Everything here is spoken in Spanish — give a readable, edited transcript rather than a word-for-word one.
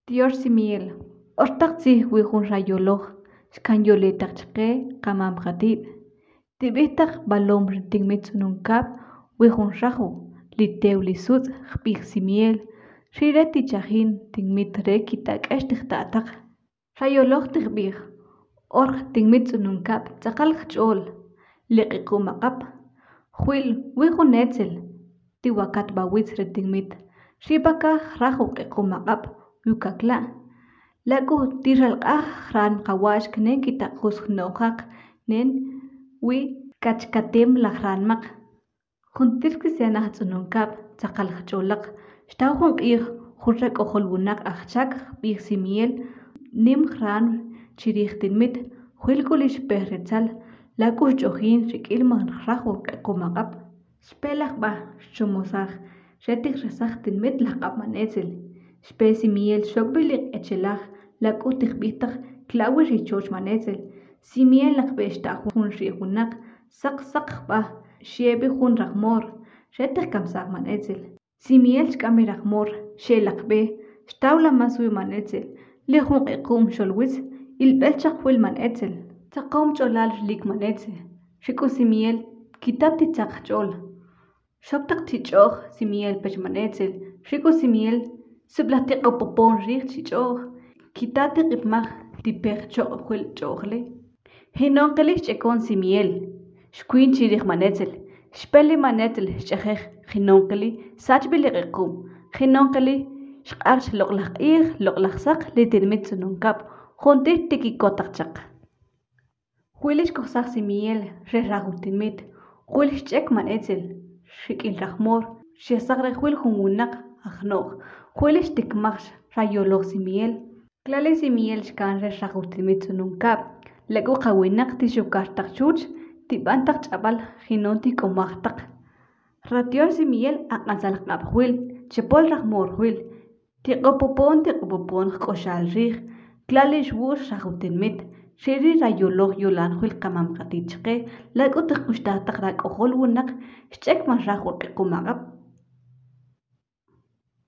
Dior Simiel, Ortaxi Wihun Rayolog, Scanyoletak Chke, Kamam Gatit, Tibitak Balom Tingmit Nunkap, Wihun Rahu, Liteu Lisut, Big Simiel, Shireti Chahin, Tingmit Rekitak Eshtichtatak, Rayolog Tigbig, Or Tingmit Nunkap, Takal Chol, Likikumaqap, Huil Wihun Etzel, Tiwakat Bawitz Retingmit, Shibaka Rahu Kikumaqap, Yukakla. Lagu tiral ran kawash knen kita nojak nen wi kachkatem la ranmak. Juntir que se ana tsununkap takal cholak. Stauhun ir hurrek oholbunak achak bir simiel nim ran chirichtin mit huilkulish perretzal lagu johin rikilman rajo kumakap. Spelach ba chumosach retik resachtin mit lakap manetzel. Spesi miel shokbilik echelach lagu tikhbitach klawi richoch manetzel. Si miel lakbeshta hun rihunak sak ba shebi hun rakmor retik kamsak manetzel. Si miel shkami rakmor she lakbe stawla masui manetzel. Lehun ekum sholwitz ilbelchak wil manetzel. Taqom cholal lik manetzel. Shiku si miel kitati tsak chol. Shoktak tichoch si miel pech manetzel. Shiku si miel Sublatik opopon rik chichog, kitate qipmag tipeg chog huel chogle. Hinonkeli chekon simiel, shquin chirich manetzel, speli manetzel chechech hinonkeli, sachbili rekum, hinonkeli shqarch loqlach sak litilmit sununkap, honte tiki kotakchak. Huelish kosak simiel, re ragutimit, huelish chek manetzel, shikil rahmor, shesagre huel hungunak, ajnog. Huelish tikmach rayolog simiel. Klale simiel shkan re ragutimit sununkap. Lego kawinak tishukartak chuch, tibantak chabal hinonti komachtak. Ratior simiel akansal huil, chepol rahmor huil. Tiqopopon koshal rih. Klale shwur ragutimit. Shiri rayolog yolan huil kamam katichke. Lego tikushtatak rak ohol wunak. Shchek man ragur kumagap.